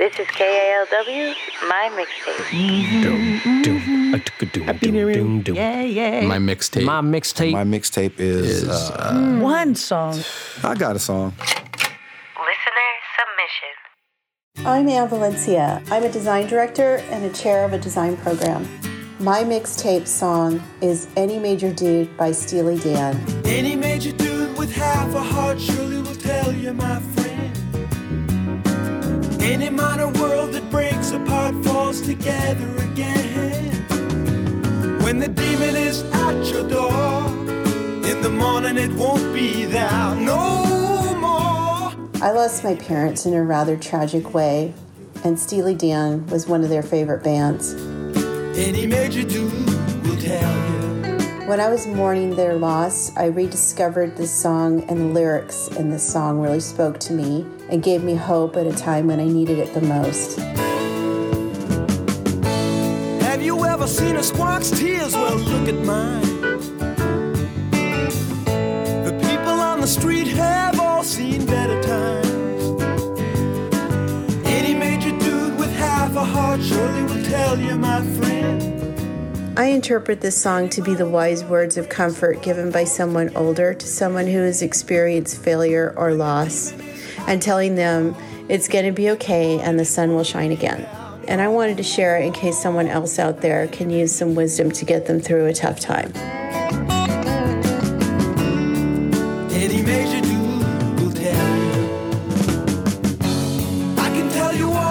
This is KALW, my mixtape. Happy New Year. Yeah. My mixtape. My mixtape is one song. I got a song. Listener submission. I'm Ann Valencia. I'm a design director and a chair of a design program. My mixtape song is Any Major Dude by Steely Dan. Any major dude with half a heart surely will tell you, my friend. Any minor world that breaks apart falls together again. When the demon is at your door, in the morning it won't be there no more. I lost my parents in a rather tragic way, and Steely Dan was one of their favorite bands. Any major dude will tell you. When I was mourning their loss, I rediscovered this song, and the lyrics in this song really spoke to me and gave me hope at a time when I needed it the most. Have you ever seen a squawk's tears? Well, look at mine. The people on the street have all seen better times. Any major dude with half a heart surely will tell you, my friend. I interpret this song to be the wise words of comfort given by someone older to someone who has experienced failure or loss, and telling them it's going to be okay and the sun will shine again. And I wanted to share it in case someone else out there can use some wisdom to get them through a tough time. Any major dude will tell you. I can tell you all